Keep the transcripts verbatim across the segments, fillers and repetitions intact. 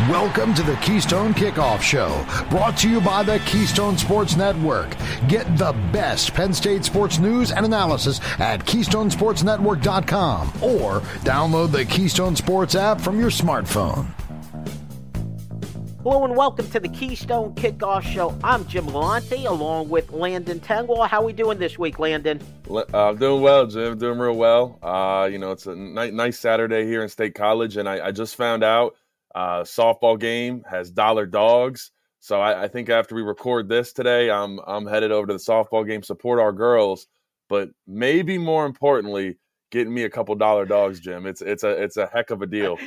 Welcome to the Keystone Kickoff Show, brought to you by the Keystone Sports Network. Get the best Penn State sports news and analysis at keystone sports network dot com or download the Keystone Sports app from your smartphone. Hello and welcome to the Keystone Kickoff Show. I'm Jim Galante along with Landon Tengwall. How are we doing this week, Landon? Uh, I'm doing well, Jim. Doing real well. Uh, you know, it's a ni- nice Saturday here in State College, and I, I just found out uh, softball game has dollar dogs. So I, I think after we record this today, I'm I'm headed over to the softball game, support our girls, but maybe more importantly, getting me a couple dollar dogs, Jim. It's it's a it's a heck of a deal.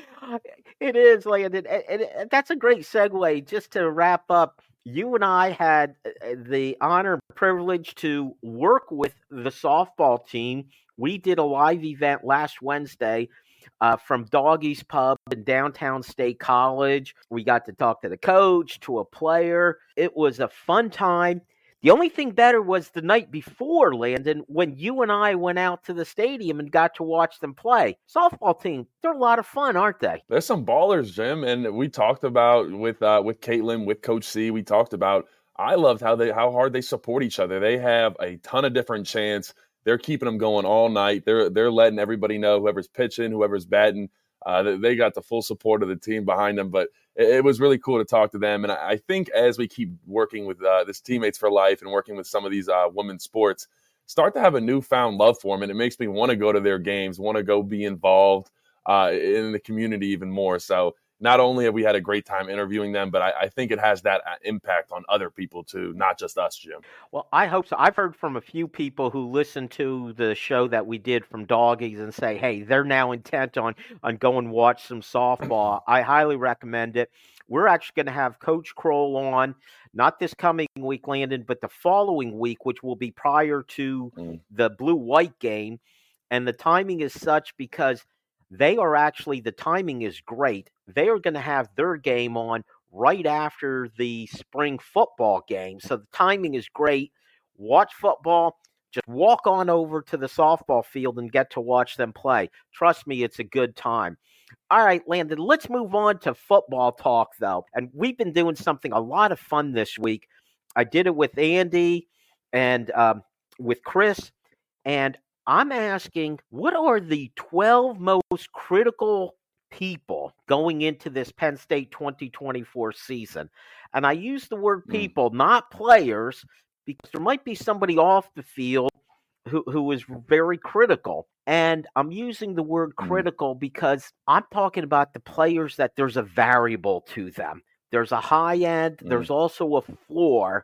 It is, Landon. And that's a great segue. Just to wrap up, you and I had the honor and privilege to work with the softball team. We did a live event last Wednesday uh, from Doggy's Pub in downtown State College. We got to talk to the coach, to a player. It was a fun time. The only thing better was the night before, Landon, when you and I went out to the stadium and got to watch them play. Softball team, they're a lot of fun, aren't they? There's some ballers, Jim, and we talked about with uh, with Caitlin, with Coach C, we talked about, I loved how they how hard they support each other. They have a ton of different chants. They're keeping them going all night. They're they're letting everybody know, whoever's pitching, whoever's batting, uh, they got the full support of the team behind them. But it was really cool to talk to them. And I think as we keep working with uh, this Teammates for Life and working with some of these uh, women's sports, start to have a newfound love for them. And it makes me want to go to their games, want to go be involved uh, in the community even more. So not only have we had a great time interviewing them, but I, I think it has that impact on other people too, not just us, Jim. Well, I hope so. I've heard from a few people who listened to the show that we did from Doggies and say, hey, they're now intent on, on going watch some softball. I highly recommend it. We're actually going to have Coach Kroll on, not this coming week, Landon, but the following week, which will be prior to mm. the blue-white game. And the timing is such because they are actually, the timing is great. They are going to have their game on right after the spring football game. So the timing is great. Watch football. Just walk on over to the softball field and get to watch them play. Trust me, it's a good time. All right, Landon, let's move on to football talk, though. And we've been doing something, a lot of fun this week. I did it with Andy and um, with Chris, and I'm asking, what are the twelve most critical people going into this Penn State twenty twenty-four season? And I use the word people, mm. not players, because there might be somebody off the field who, who is very critical. And I'm using the word critical mm. because I'm talking about the players that there's a variable to them. There's a high end, mm. there's also a floor,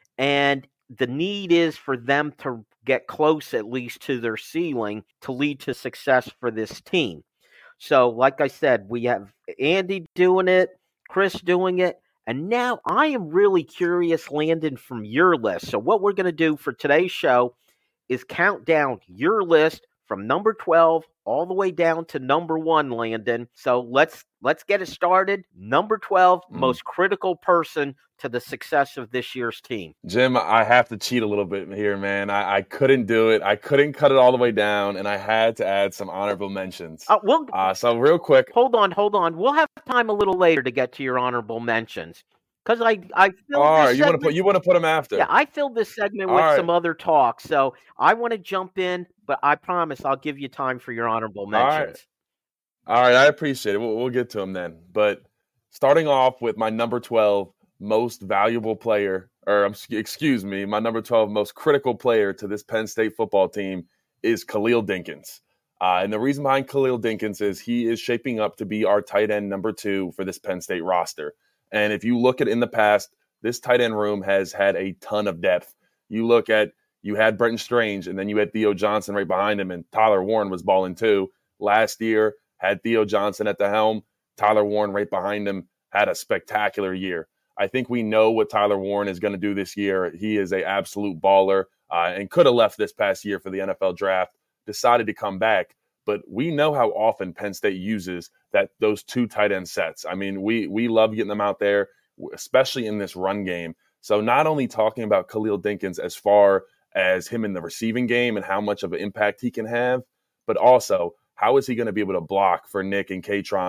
and the need is for them to get close at least to their ceiling to lead to success for this team. So, like I said, we have Andy doing it, Chris doing it, and now I am really curious, Landon, from your list. So what we're going to do for today's show is count down your list from number twelve all the way down to number one, Landon. So let's let's get it started. Number twelve, mm. most critical person to the success of this year's team. Jim, I have to cheat a little bit here, man. I, I couldn't do it. I couldn't cut it all the way down, and I had to add some honorable mentions. Uh, we'll, uh, so real quick. Hold on, hold on. We'll have time a little later to get to your honorable mentions. Because I, I filled all right, this you want to put you want to put them after. Yeah, I filled this segment with right. some other talk, so I want to jump in, but I promise I'll give you time for your honorable mentions. All right, all right I appreciate it. We'll, we'll get to them then. But starting off with my number twelve most valuable player, or excuse me, my number twelve most critical player to this Penn State football team is Khalil Dinkins. Uh, and the reason behind Khalil Dinkins is he is shaping up to be our tight end number two for this Penn State roster. And if you look at in the past, this tight end room has had a ton of depth. You look at, you had Brenton Strange, and then you had Theo Johnson right behind him, and Tyler Warren was balling too. Last year, had Theo Johnson at the helm. Tyler Warren right behind him had a spectacular year. I think we know what Tyler Warren is going to do this year. He is an absolute baller uh, and could have left this past year for the N F L draft, decided to come back. But we know how often Penn State uses that those two tight end sets. I mean, we we love getting them out there, especially in this run game. So not only talking about Khalil Dinkins as far as him in the receiving game and how much of an impact he can have, but also how is he going to be able to block for Nick and Katron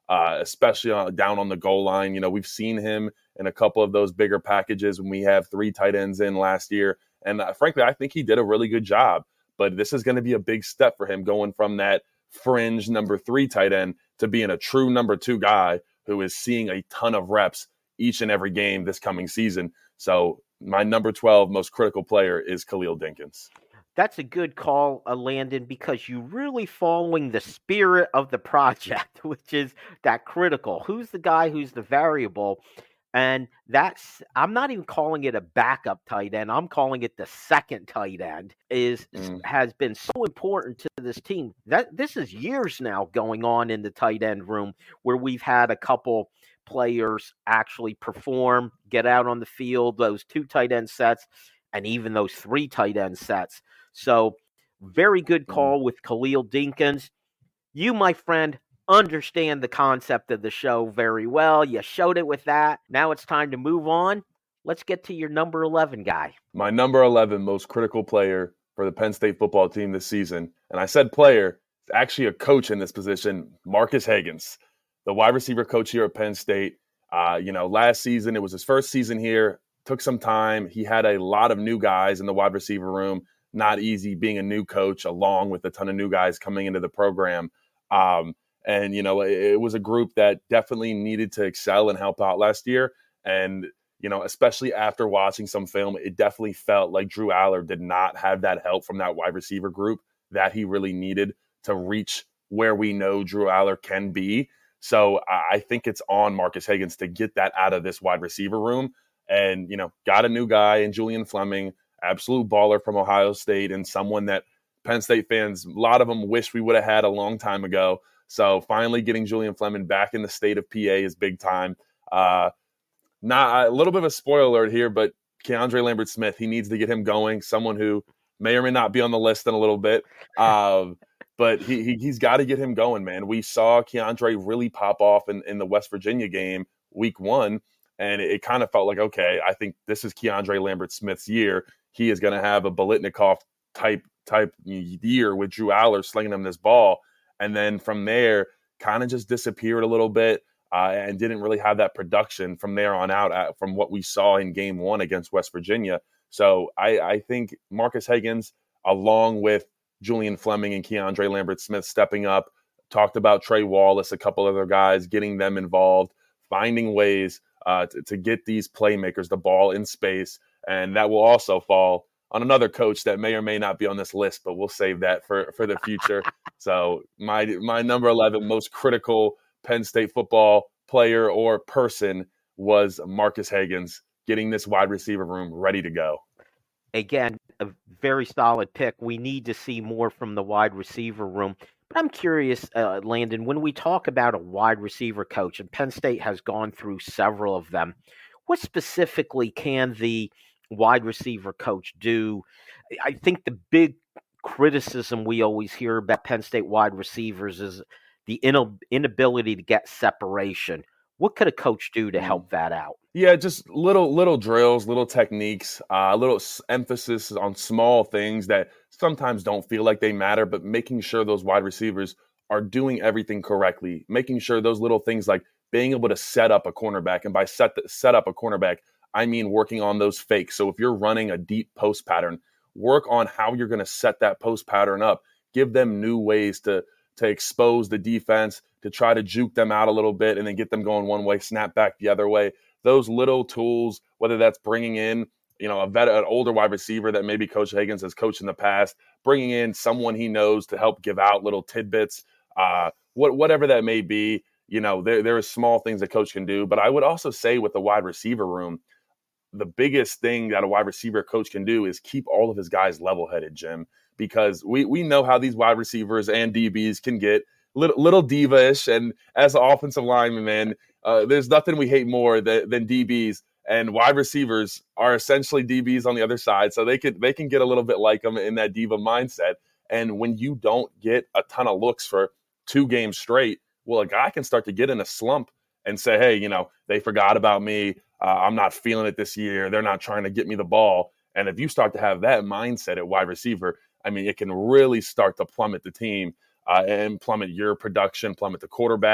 uh, especially on, down on the goal line. You know, we've seen him in a couple of those bigger packages when we have three tight ends in last year. And uh, frankly, I think he did a really good job. But this is going to be a big step for him going from that fringe number three tight end to being a true number two guy who is seeing a ton of reps each and every game this coming season. So my number twelve most critical player is Khalil Dinkins. That's a good call, uh, Landon, because you're really following the spirit of the project, which is that critical. Who's the guy who's the variable? And that's, I'm not even calling it a backup tight end. I'm calling it the second tight end is mm. has been so important to this team. That this is years now going on in the tight end room where we've had a couple players actually perform, get out on the field, those two tight end sets, and even those three tight end sets. So very good call with Khalil Dinkins. You, my friend, understand the concept of the show very well. You showed it with that. Now it's time to move on. Let's get to your number eleven guy. My number eleven most critical player for the Penn State football team this season. And I said player, it's actually a coach in this position, Marques Hagans, the wide receiver coach here at Penn State. Uh, you know, last season, it was his first season here. Took some time. He had a lot of new guys in the wide receiver room. Not easy being a new coach along with a ton of new guys coming into the program. Um, and, you know, it, it was a group that definitely needed to excel and help out last year. And, you know, especially after watching some film, it definitely felt like Drew Aller did not have that help from that wide receiver group that he really needed to reach where we know Drew Aller can be. So I think it's on Marques Hagans to get that out of this wide receiver room. And, you know, got a new guy in Julian Fleming, absolute baller from Ohio State, and someone that Penn State fans, a lot of them wish we would have had a long time ago. So finally getting Julian Fleming back in the state of P A is big time. Uh, not a little bit of a spoiler alert here, but Keandre Lambert-Smith, he needs to get him going. Someone who may or may not be on the list in a little bit. Uh, but he, he, he's got to get him going, man. We saw Keandre really pop off in, in the West Virginia game week one. And it, it kind of felt like, okay, I think this is Keandre Lambert-Smith's year. He is going to have a Biletnikoff type type year with Drew Aller slinging him this ball. And then from there, kind of just disappeared a little bit uh, and didn't really have that production from there on out at, from what we saw in game one against West Virginia. So I, I think Marques Hagans, along with Julian Fleming and Keandre Lambert-Smith stepping up, talked about Trey Wallace, a couple other guys, getting them involved, finding ways uh, to, to get these playmakers the ball in space. And that will also fall on another coach that may or may not be on this list, but we'll save that for, for the future. So my my number eleven most critical Penn State football player or person was Marques Hagans, getting this wide receiver room ready to go. Again, a very solid pick. We need to see more from the wide receiver room. But I'm curious, uh, Landon, when we talk about a wide receiver coach, and Penn State has gone through several of them, what specifically can the wide receiver coach do? I think the big criticism we always hear about Penn State wide receivers is the inability to get separation. What could a coach do to help that out? Yeah, just little little drills, little techniques, a uh, little emphasis on small things that sometimes don't feel like they matter, but making sure those wide receivers are doing everything correctly, making sure those little things like being able to set up a cornerback, and by set the, set up a cornerback, I mean working on those fakes. So if you're running a deep post pattern, work on how you're going to set that post pattern up. Give them new ways to to expose the defense, to try to juke them out a little bit and then get them going one way, snap back the other way. Those little tools, whether that's bringing in, you know, a vet, an older wide receiver that maybe Coach Hagans has coached in the past, bringing in someone he knows to help give out little tidbits, uh, what, whatever that may be. You know, there there are small things a coach can do. But I would also say with the wide receiver room, the biggest thing that a wide receiver coach can do is keep all of his guys level-headed, Jim, because we we know how these wide receivers and D Bs can get little, little diva-ish. And as an offensive lineman, man, uh, there's nothing we hate more than, than D Bs. And wide receivers are essentially D Bs on the other side, so they could they can get a little bit like them in that diva mindset. And when you don't get a ton of looks for two games straight, well, a guy can start to get in a slump and say, hey, you know, they forgot about me. Uh, I'm not feeling it this year. They're not trying to get me the ball. And if you start to have that mindset at wide receiver, I mean, it can really start to plummet the team uh, and plummet your production, plummet the quarterback.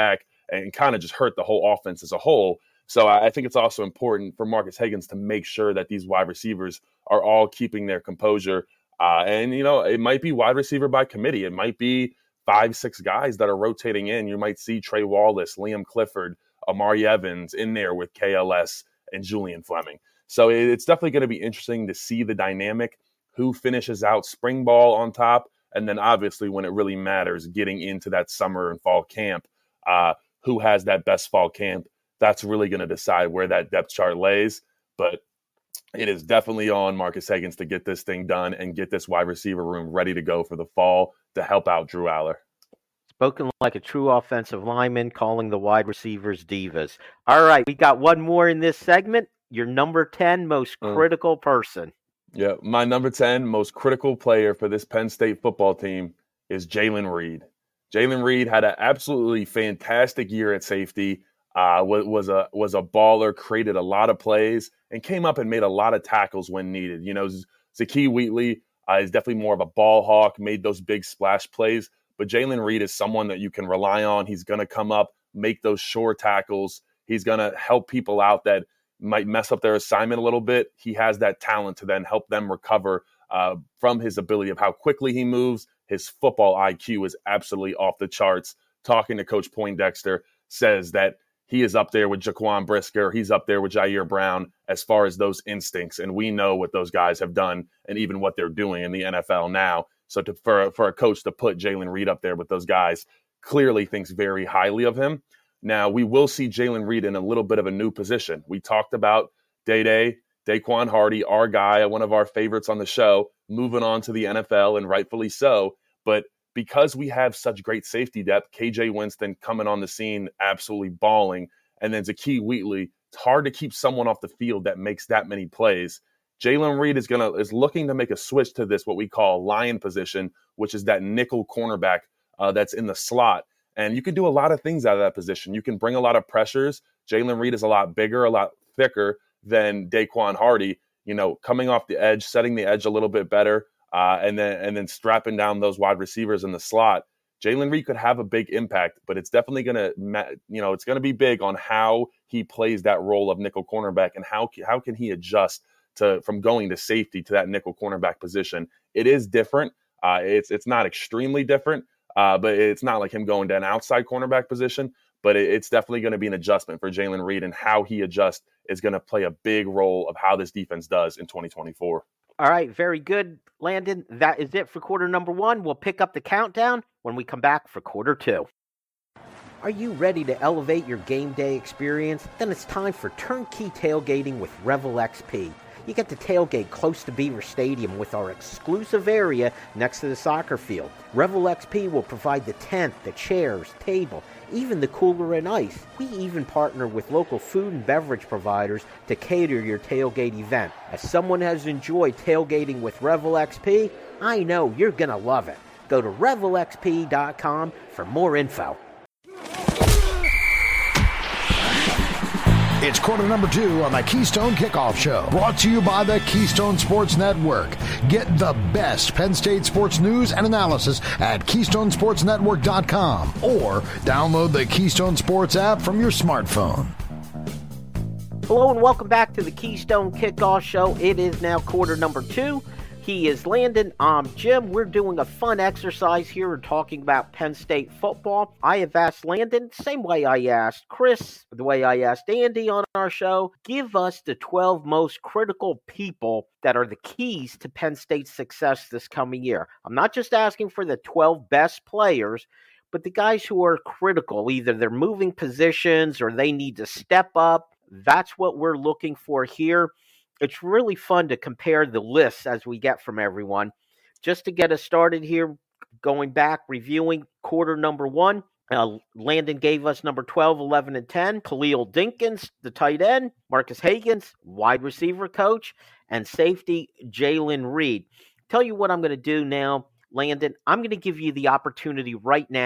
and kind of just hurt the whole offense as a whole. So I think it's also important for Marcus Hagans to make sure that these wide receivers are all keeping their composure. Uh, and, you know, it might be wide receiver by committee. It might be five, six guys that are rotating in. You might see Trey Wallace, Liam Clifford, Amari Evans in there with K L S and Julian Fleming. So it's definitely going to be interesting to see the dynamic, who finishes out spring ball on top, and then obviously when it really matters, getting into that summer and fall camp, uh, who has that best fall camp. That's really going to decide where that depth chart lays. But it is definitely on Marcus Hagans to get this thing done and get this wide receiver room ready to go for the fall to help out Drew Aller. Spoken like a true offensive lineman, calling the wide receivers divas. All right, we got one more in this segment. Your number ten most critical person. Yeah, my number ten most critical player for this Penn State football team is Jaylen Reed. Jaylen Reed had an absolutely fantastic year at safety. Uh, was, was a was a baller, created a lot of plays, and came up and made a lot of tackles when needed. You know, Zakee Wheatley uh, is definitely more of a ball hawk, made those big splash plays. But Jaylen Reed is someone that you can rely on. He's going to come up, make those sure tackles. He's going to help people out that might mess up their assignment a little bit. He has that talent to then help them recover uh, from his ability of how quickly he moves. His football I Q is absolutely off the charts. Talking to Coach Poindexter says that he is up there with Jaquan Brisker. He's up there with Jair Brown as far as those instincts. And we know what those guys have done and even what they're doing in the N F L now. So to, for, for a coach to put Jaylen Reed up there with those guys clearly thinks very highly of him. Now, we will see Jaylen Reed in a little bit of a new position. We talked about Day-Day, Daquan Hardy, our guy, one of our favorites on the show, moving on to the N F L, and rightfully so. But because we have such great safety depth, K J Winston coming on the scene, absolutely balling, and then Zakee Wheatley, it's hard to keep someone off the field that makes that many plays. Jaylen Reed is gonna is looking to make a switch to this, what we call lion position, which is that nickel cornerback uh, that's in the slot. And you can do a lot of things out of that position. You can bring a lot of pressures. Jaylen Reed is a lot bigger, a lot thicker than Daquan Hardy, you know, coming off the edge, setting the edge a little bit better, uh, and then and then strapping down those wide receivers in the slot. Jaylen Reed could have a big impact, but it's definitely going to, you know, it's going to be big on how he plays that role of nickel cornerback and how how can he adjust to from going to safety to that nickel cornerback position. It is different. Uh, it's it's not extremely different, uh, but it's not like him going to an outside cornerback position. But it, it's definitely going to be an adjustment for Jaylen Reed, and how he adjusts is going to play a big role of how this defense does in twenty twenty-four. All right, very good, Landon. That is it for quarter number one. We'll pick up the countdown when we come back for quarter two. Are you ready to elevate your game day experience? Then it's time for turnkey tailgating with Revel X P. You get to tailgate close to Beaver Stadium with our exclusive area next to the soccer field. Revel X P will provide the tent, the chairs, table, even the cooler and ice. We even partner with local food and beverage providers to cater your tailgate event. As someone has enjoyed tailgating with Revel X P, I know you're going to love it. Go to revel x p dot com for more info. It's quarter number two on the Keystone Kickoff Show, brought to you by the Keystone Sports Network. Get the best Penn State sports news and analysis at keystone sports network dot com or download the Keystone Sports app from your smartphone. Hello and welcome back to the Keystone Kickoff Show. It is now quarter number two. He is Landon. I'm Jim. We're doing a fun exercise here and talking about Penn State football. I have asked Landon, same way I asked Chris, the way I asked Andy on our show, give us the twelve most critical people that are the keys to Penn State's success this coming year. I'm not just asking for the twelve best players, but the guys who are critical. Either they're moving positions or they need to step up. That's what we're looking for here. It's really fun to compare the lists as we get from everyone. Just to get us started here, going back, reviewing quarter number one, uh, Landon gave us number twelve, eleven, and ten. Khalil Dinkins, the tight end. Marcus Hagans, wide receiver coach. And safety, Jaylen Reed. Tell you what I'm going to do now, Landon. I'm going to give you the opportunity right now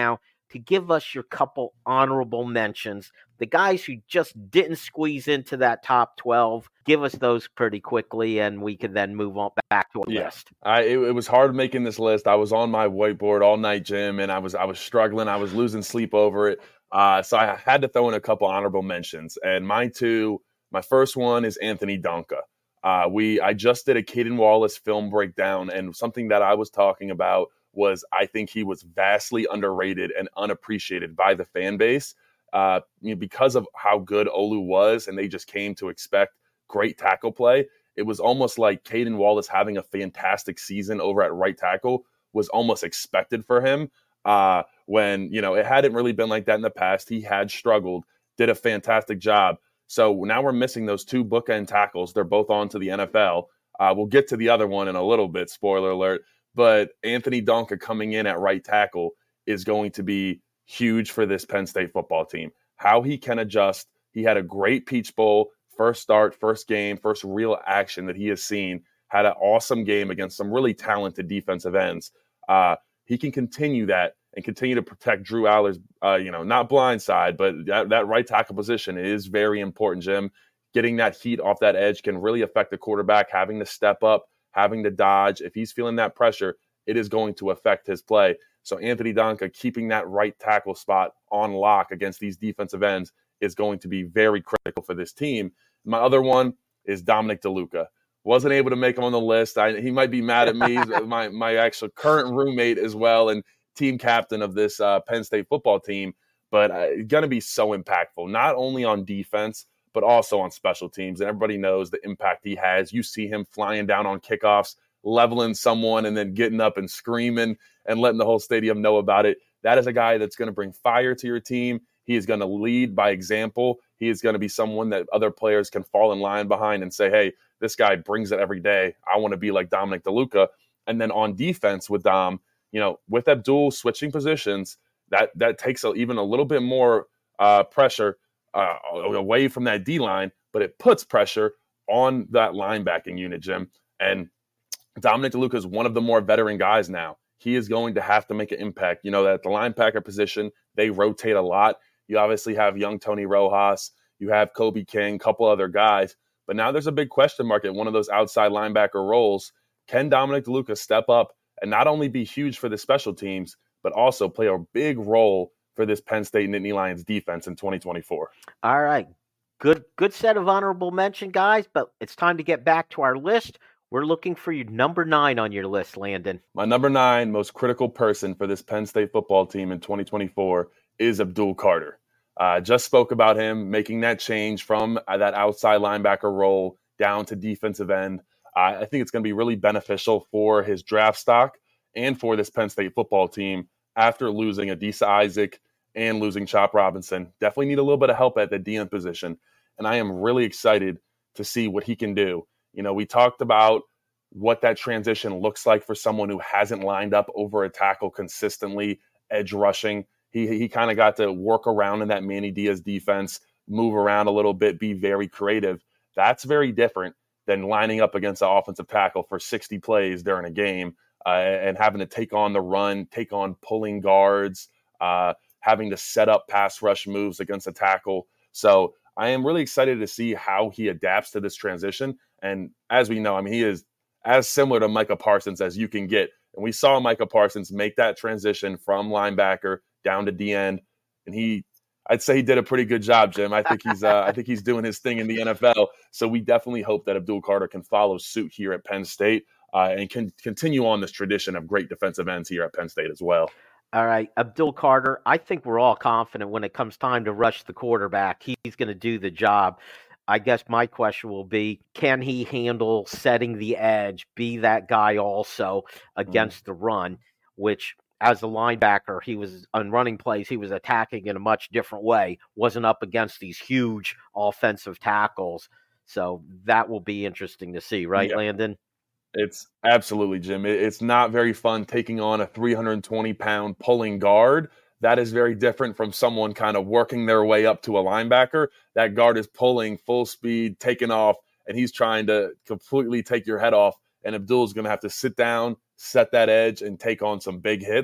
to give us your couple honorable mentions. The guys who just didn't squeeze into that top twelve, give us those pretty quickly, and we can then move on back to a yeah. list. I, it, it was hard making this list. I was on my whiteboard all night, Jim, and I was I was struggling. I was losing sleep over it. Uh, so I had to throw in a couple honorable mentions. And my two, my first one is Anthony Donka. Uh, we I just did a Caden Wallace film breakdown, and something that I was talking about was I think he was vastly underrated and unappreciated by the fan base uh, you know, because of how good Olu was, and they just came to expect great tackle play. It was almost like Caden Wallace having a fantastic season over at right tackle was almost expected for him uh, when, you know, it hadn't really been like that in the past. He had struggled, did a fantastic job. So now we're missing those two bookend tackles. They're both on to the N F L. Uh, we'll get to the other one in a little bit, spoiler alert. But Anthony Donka coming in at right tackle is going to be huge for this Penn State football team. How he can adjust. He had a great Peach Bowl, first start, first game, first real action that he has seen. Had an awesome game against some really talented defensive ends. Uh, he can continue that and continue to protect Drew Allar's, uh, you know, not blind side, but that, that right tackle position is very important, Jim. Getting that heat off that edge can really affect the quarterback, having to step up, having to dodge. If he's feeling that pressure, it is going to affect his play. So Anthony Donka keeping that right tackle spot on lock against these defensive ends is going to be very critical for this team. My other one is Dominic DeLuca. Wasn't able to make him on the list. I, he might be mad at me, my my actual current roommate as well, and team captain of this uh, Penn State football team, but uh, going to be so impactful, not only on defense, but also on special teams. And everybody knows the impact he has. You see him flying down on kickoffs, leveling someone, and then getting up and screaming and letting the whole stadium know about it. That is a guy that's going to bring fire to your team. He is going to lead by example. He is going to be someone that other players can fall in line behind and say, hey, this guy brings it every day. I want to be like Dominic DeLuca. And then on defense with Dom, you know, with Abdul switching positions, that that takes a, even a little bit more uh, pressure uh, away from that D-line, but it puts pressure on that linebacking unit, Jim. And Dominic DeLuca is one of the more veteran guys now. He is going to have to make an impact. You know, that the linebacker position, they rotate a lot. You obviously have young Tony Rojas. You have Kobe King, a couple other guys. But now there's a big question mark at one of those outside linebacker roles. Can Dominic DeLuca step up and not only be huge for the special teams, but also play a big role for this Penn State Nittany Lions defense in twenty twenty-four? All right. Good good set of honorable mention, guys, but it's time to get back to our list. We're looking for your number nine on your list, Landon. My number nine most critical person for this Penn State football team in twenty twenty-four is Abdul Carter. I uh, just spoke about him making that change from uh, that outside linebacker role down to defensive end. Uh, I think it's going to be really beneficial for his draft stock and for this Penn State football team after losing Adisa Isaac and losing Chop Robinson. Definitely need a little bit of help at the D N position, and I am really excited to see what he can do. You know, we talked about what that transition looks like for someone who hasn't lined up over a tackle consistently, edge rushing. He he kind of got to work around in that Manny Diaz defense, move around a little bit, be very creative. That's very different than lining up against an offensive tackle for sixty plays during a game uh, and having to take on the run, take on pulling guards, uh, having to set up pass rush moves against a tackle. So I am really excited to see how he adapts to this transition. And as we know, I mean, he is as similar to Micah Parsons as you can get. And we saw Micah Parsons make that transition from linebacker down to D end, and he, I'd say he did a pretty good job, Jim. I think he's, uh, I think he's doing his thing in the N F L. So we definitely hope that Abdul Carter can follow suit here at Penn State uh, and can continue on this tradition of great defensive ends here at Penn State as well. All right, Abdul Carter, I think we're all confident when it comes time to rush the quarterback, he's going to do the job. I guess my question will be, can he handle setting the edge, be that guy also against mm. the run, which as a linebacker, he was on running plays, he was attacking in a much different way, wasn't up against these huge offensive tackles. So that will be interesting to see, right, yeah. Landon? It's absolutely, Jim. It's not very fun taking on a three hundred twenty pound pulling guard. That is very different from someone kind of working their way up to a linebacker. That guard is pulling full speed, taking off, and he's trying to completely take your head off. And Abdul's going to have to sit down, set that edge, and take on some big hits.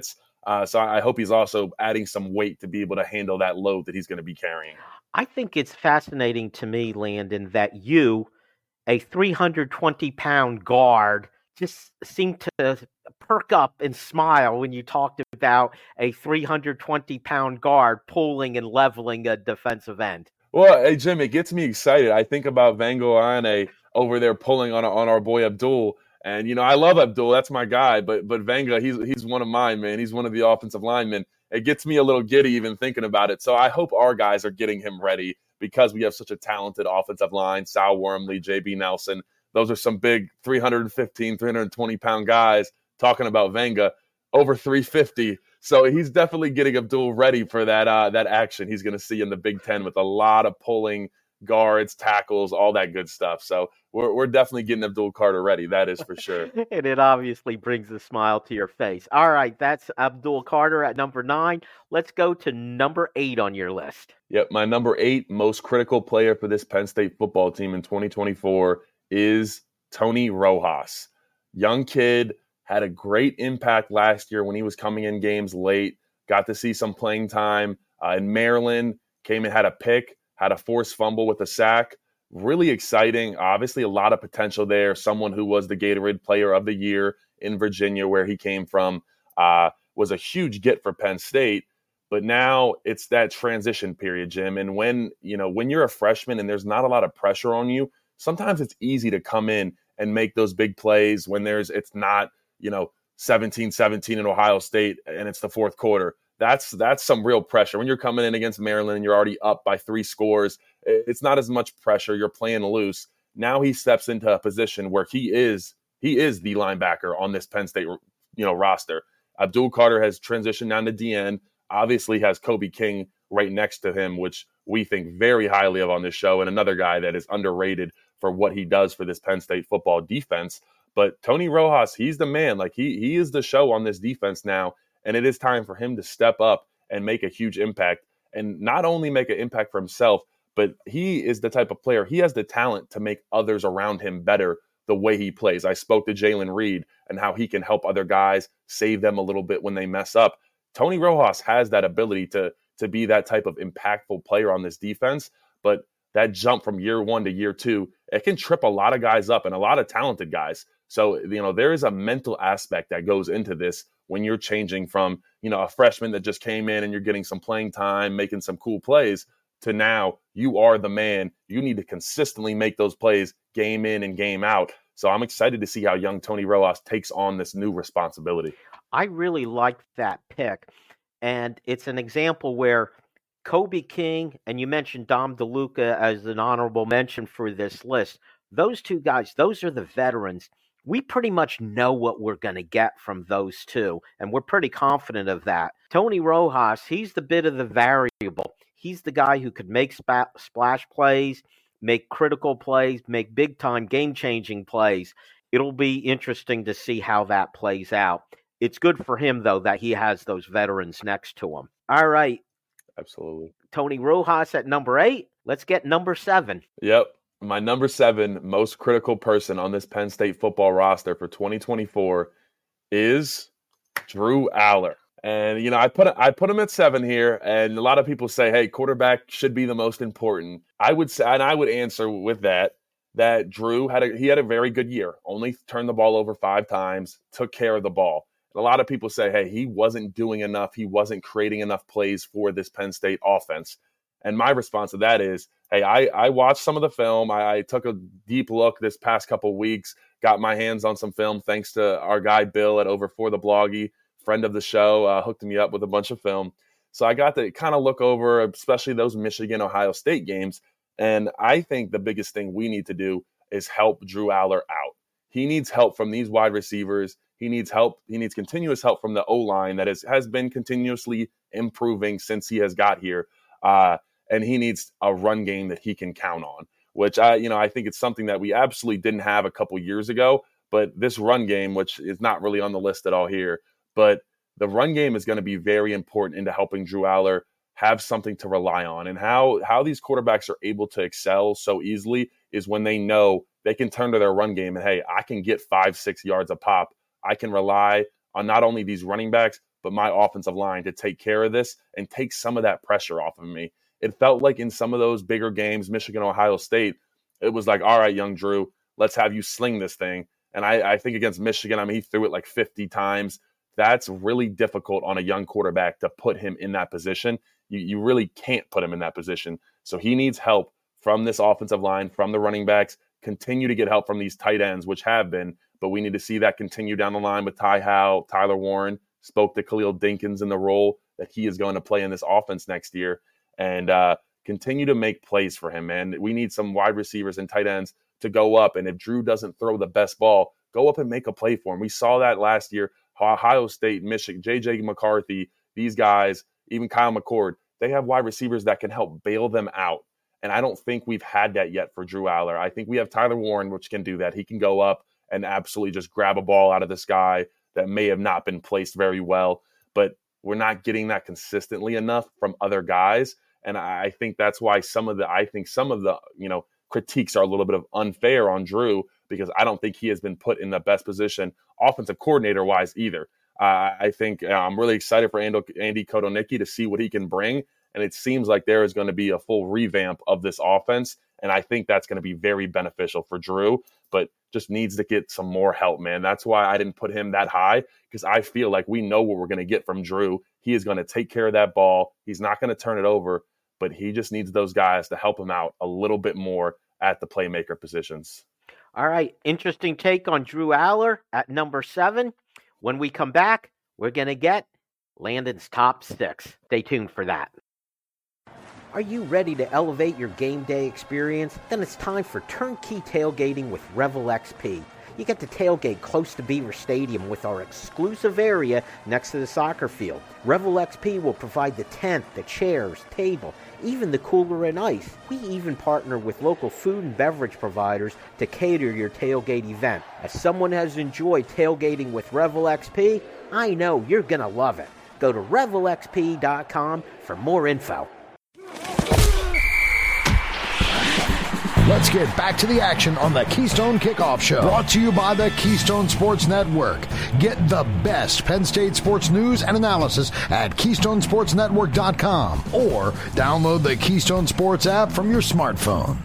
Uh, so I hope he's also adding some weight to be able to handle that load that he's going to be carrying. I think it's fascinating to me, Landon, that you, a three hundred twenty pound guard, just seemed to perk up and smile when you talked about a three hundred twenty pound guard pulling and leveling a defensive end. Well, hey, Jim, it gets me excited. I think about Vang'a over there pulling on on our boy Abdul. And, you know, I love Abdul. That's my guy. But but Vanga, he's he's one of mine, man. He's one of the offensive linemen. It gets me a little giddy even thinking about it. So I hope our guys are getting him ready because we have such a talented offensive line. Sal Wormley, J B Nelson. Those are some big three hundred fifteen, three hundred twenty pound guys talking about Vanga, over three fifty. So he's definitely getting Abdul ready for that uh, that action he's going to see in the Big Ten with a lot of pulling, guards, tackles, all that good stuff. So we're we're definitely getting Abdul Carter ready. That is for sure. And it obviously brings a smile to your face. All right, that's Abdul Carter at number nine. Let's go to number eight on your list. Yep, my number eight most critical player for this Penn State football team in twenty twenty-four is Tony Rojas. Young kid, had a great impact last year when he was coming in games late, got to see some playing time uh, in Maryland, came and had a pick, had a forced fumble with a sack. Really exciting. Obviously, a lot of potential there. Someone who was the Gatorade Player of the Year in Virginia, where he came from, uh, was a huge get for Penn State. But now it's that transition period, Jim. And when, you know, when you're a freshman and there's not a lot of pressure on you, sometimes it's easy to come in and make those big plays when there's it's not, you know, seventeen seventeen in Ohio State and it's the fourth quarter. That's that's some real pressure. When you're coming in against Maryland and you're already up by three scores, it's not as much pressure. You're playing loose. Now he steps into a position where he is he is the linebacker on this Penn State, you know, roster. Abdul Carter has transitioned down to D N. Obviously has Kobe King right next to him, which we think very highly of on this show, and another guy that is underrated for what he does for this Penn State football defense. But Tony Rojas, he's the man. Like he he is the show on this defense now. And it is time for him to step up and make a huge impact, and not only make an impact for himself, but he is the type of player, he has the talent to make others around him better the way he plays. I spoke to Jalen Reed and how he can help other guys, save them a little bit when they mess up. Tony Rojas has that ability to, to be that type of impactful player on this defense, but that jump from year one to year two, it can trip a lot of guys up and a lot of talented guys. So, you know, there is a mental aspect that goes into this when you're changing from, you know, a freshman that just came in and you're getting some playing time, making some cool plays, to now you are the man. You need to consistently make those plays game in and game out. So I'm excited to see how young Tony Rojas takes on this new responsibility. I really liked that pick. And it's an example where Kobe King, and you mentioned Dom DeLuca as an honorable mention for this list. Those two guys, those are the veterans. We pretty much know what we're going to get from those two, and we're pretty confident of that. Tony Rojas, he's the bit of the variable. He's the guy who could make sp- splash plays, make critical plays, make big-time game-changing plays. It'll be interesting to see how that plays out. It's good for him, though, that he has those veterans next to him. All right. Absolutely. Tony Rojas at number eight. Let's get number seven. Yep. My number seven most critical person on this Penn State football roster for twenty twenty-four is Drew Allar. And, you know, I put I put him at seven here, and a lot of people say, hey, quarterback should be the most important. I would say, and I would answer with that, that Drew had a, he had a very good year, only turned the ball over five times, took care of the ball. And a lot of people say, hey, he wasn't doing enough. He wasn't creating enough plays for this Penn State offense. And my response to that is, hey, I, I watched some of the film. I, I took a deep look this past couple of weeks, got my hands on some film thanks to our guy Bill at Over For The Bloggy, friend of the show, uh, hooked me up with a bunch of film. So I got to kind of look over, especially those Michigan, Ohio State games. And I think the biggest thing we need to do is help Drew Allar out. He needs help from these wide receivers. He needs help. He needs continuous help from the O-line that is, has been continuously improving since he has got here. Uh, And he needs a run game that he can count on, which I, you know, I think it's something that we absolutely didn't have a couple years ago. But this run game, which is not really on the list at all here, but the run game is going to be very important into helping Drew Allar have something to rely on. And how how these quarterbacks are able to excel so easily is when they know they can turn to their run game and, hey, I can get five, six yards a pop. I can rely on not only these running backs, but my offensive line to take care of this and take some of that pressure off of me. It felt like in some of those bigger games, Michigan, Ohio State, it was like, all right, young Drew, let's have you sling this thing. And I, I think against Michigan, I mean, he threw it like fifty times. That's really difficult on a young quarterback to put him in that position. You, you really can't put him in that position. So he needs help from this offensive line, from the running backs, continue to get help from these tight ends, which have been, but we need to see that continue down the line with Ty Howell, Tyler Warren, spoke to Khalil Dinkins in the role that he is going to play in this offense next year, and uh, continue to make plays for him, man. We need some wide receivers and tight ends to go up, and if Drew doesn't throw the best ball, go up and make a play for him. We saw that last year, Ohio State, Michigan, J J McCarthy, these guys, even Kyle McCord, they have wide receivers that can help bail them out. And I don't think we've had that yet for Drew Allar. I think we have Tyler Warren, which can do that. He can go up and absolutely just grab a ball out of the sky that may have not been placed very well. But we're not getting that consistently enough from other guys. And I think that's why some of the, I think some of the, you know, critiques are a little bit of unfair on Drew, because I don't think he has been put in the best position offensive coordinator wise either. Uh, I think uh, I'm really excited for Andy, Andy Kotelnicki to see what he can bring. And it seems like there is going to be a full revamp of this offense. And I think that's going to be very beneficial for Drew, but just needs to get some more help, man. That's why I didn't put him that high, because I feel like we know what we're going to get from Drew. He is going to take care of that ball. He's not going to turn it over, but he just needs those guys to help him out a little bit more at the playmaker positions. All right. Interesting take on Drew Allar at number seven. When we come back, we're going to get Landon's top six. Stay tuned for that. Are you ready to elevate your game day experience? Then it's time for turnkey tailgating with Revel X P. You get to tailgate close to Beaver Stadium with our exclusive area next to the soccer field. Revel X P will provide the tent, the chairs, table, even the cooler and ice. We even partner with local food and beverage providers to cater your tailgate event. As someone has enjoyed tailgating with Revel X P, I know you're going to love it. Go to revel x p dot com for more info. Let's get back to the action on the Keystone Kickoff Show. Brought to you by the Keystone Sports Network. Get the best Penn State sports news and analysis at keystone sports network dot com or download the Keystone Sports app from your smartphone.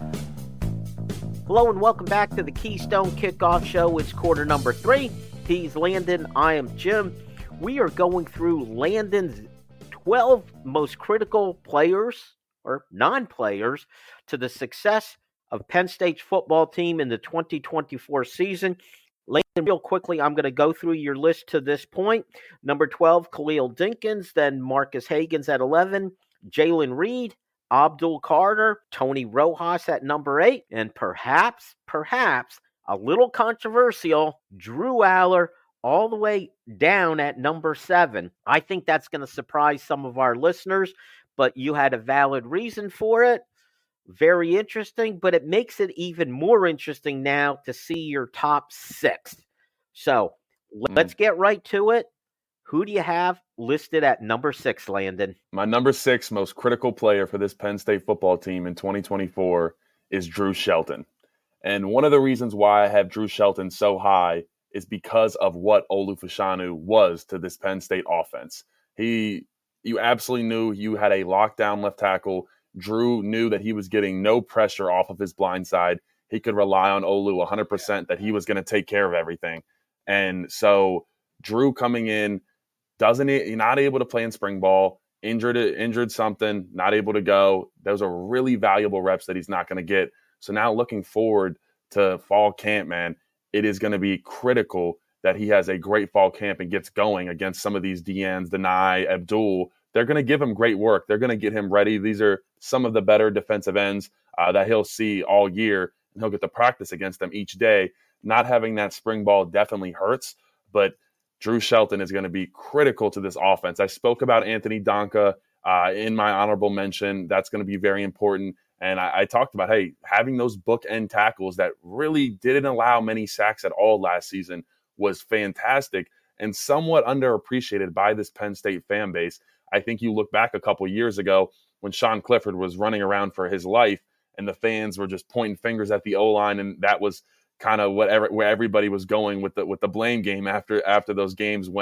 Hello and welcome back to the Keystone Kickoff Show. It's quarter number three. He's Landon. I am Jim. We are going through Landon's twelve most critical players or non-players to the success of Penn State's football team in the twenty twenty-four season. Landon, real quickly, I'm going to go through your list to this point. Number twelve, Khalil Dinkins, then Marcus Hagans at eleven, Jalen Reed, Abdul Carter, Tony Rojas at number eight, and perhaps, perhaps, a little controversial, Drew Allar all the way down at number seven. I think that's going to surprise some of our listeners, but you had a valid reason for it. Very interesting, but it makes it even more interesting now to see your top six. So let's get right to it. Who do you have listed at number six, Landon? My number six most critical player for this Penn State football team in twenty twenty-four is Drew Shelton. And one of the reasons why I have Drew Shelton so high is because of what Olu Fashanu was to this Penn State offense. He, you absolutely knew you had a lockdown left tackle. Drew knew that he was getting no pressure off of his blind side. He could rely on Olu one hundred percent that he was going to take care of everything. And so Drew coming in, doesn't not able to play in spring ball, injured injured something, not able to go. Those are really valuable reps that he's not going to get. So now looking forward to fall camp, man, it is going to be critical that he has a great fall camp and gets going against some of these D Ns, Denai, Abdul. They're going to give him great work. They're going to get him ready. These are some of the better defensive ends uh, that he'll see all year, and he'll get to practice against them each day. Not having that spring ball definitely hurts, but Drew Shelton is going to be critical to this offense. I spoke about Anthony Donka uh, in my honorable mention. That's going to be very important. And I, I talked about, hey, having those bookend tackles that really didn't allow many sacks at all last season was fantastic and somewhat underappreciated by this Penn State fan base. I think you look back a couple years ago when Sean Clifford was running around for his life and the fans were just pointing fingers at the O-line, and that was kind of whatever where everybody was going with the with the blame game after after those games went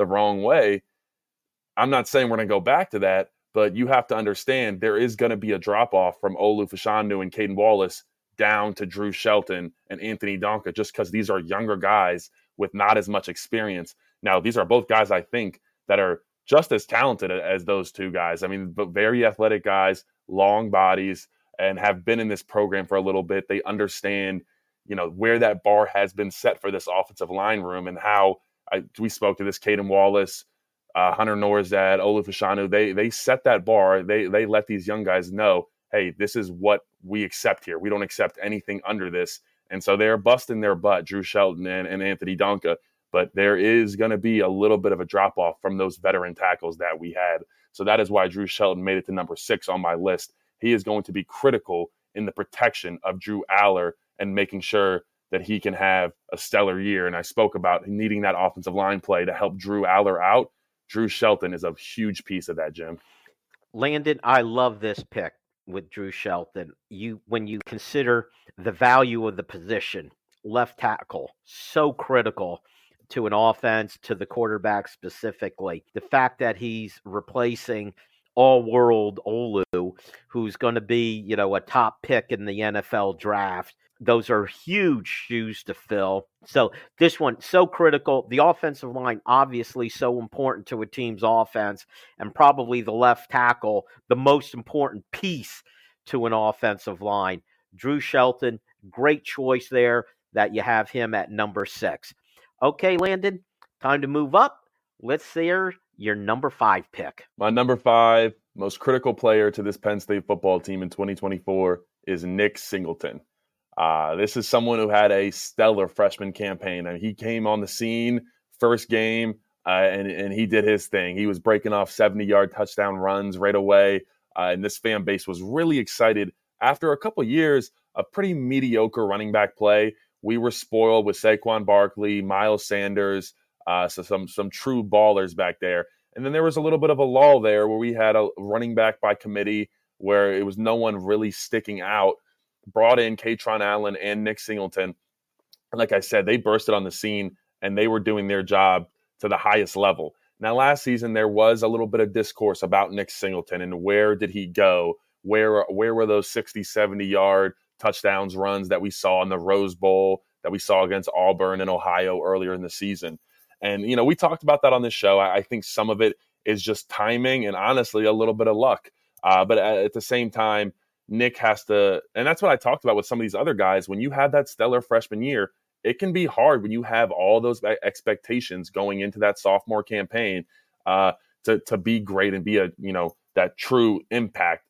the wrong way. I'm not saying we're going to go back to that, but you have to understand there is going to be a drop-off from Olu Fashanu and Caden Wallace down to Drew Shelton and Anthony Donka, just because these are younger guys with not as much experience. Now, these are both guys, I think, that are just as talented as those two guys. I mean, but very athletic guys, long bodies, and have been in this program for a little bit. They understand, you know, where that bar has been set for this offensive line room and how I, we spoke to this Caden Wallace, uh, Hunter Norzad, Olu Fashanu. They they set that bar. They they let these young guys know, hey, this is what we accept here. We don't accept anything under this. And so they're busting their butt, Drew Shelton and, and Anthony Donka. But there is going to be a little bit of a drop-off from those veteran tackles that we had. So that is why Drew Shelton made it to number six on my list. He is going to be critical in the protection of Drew Aller and making sure that he can have a stellar year. And I spoke about needing that offensive line play to help Drew Aller out. Drew Shelton is a huge piece of that, Jim. Landon, I love this pick with Drew Shelton. You, when you consider the value of the position, left tackle, so critical to an offense, to the quarterback specifically. The fact that he's replacing all-world Olu, who's going to be, you know, a top pick in the N F L draft. Those are huge shoes to fill. So this one, so critical. The offensive line, obviously so important to a team's offense, and probably the left tackle, the most important piece to an offensive line. Drew Shelton, great choice there that you have him at number six. Okay, Landon, time to move up. Let's hear your number five pick. My number five most critical player to this Penn State football team in twenty twenty-four is Nick Singleton. Uh, this is someone who had a stellar freshman campaign. I mean, he came on the scene first game, uh, and, and he did his thing. He was breaking off seventy-yard touchdown runs right away, uh, and this fan base was really excited. After a couple years of pretty mediocre running back play, we were spoiled with Saquon Barkley, Miles Sanders, uh, so some some true ballers back there. And then there was a little bit of a lull there where we had a running back by committee where it was no one really sticking out. Brought in Katron Allen and Nick Singleton. And like I said, they bursted on the scene and they were doing their job to the highest level. Now, last season, there was a little bit of discourse about Nick Singleton and where did he go? Where, where were those sixty, seventy-yard touchdowns runs that we saw in the Rose Bowl, that we saw against Auburn and Ohio earlier in the season? And, you know, we talked about that on this show. I, I think some of it is just timing and honestly a little bit of luck. Uh, but at, at the same time, Nick has to, and that's what I talked about with some of these other guys. When you have that stellar freshman year, it can be hard when you have all those expectations going into that sophomore campaign uh, to to be great and be a, you know, that true impact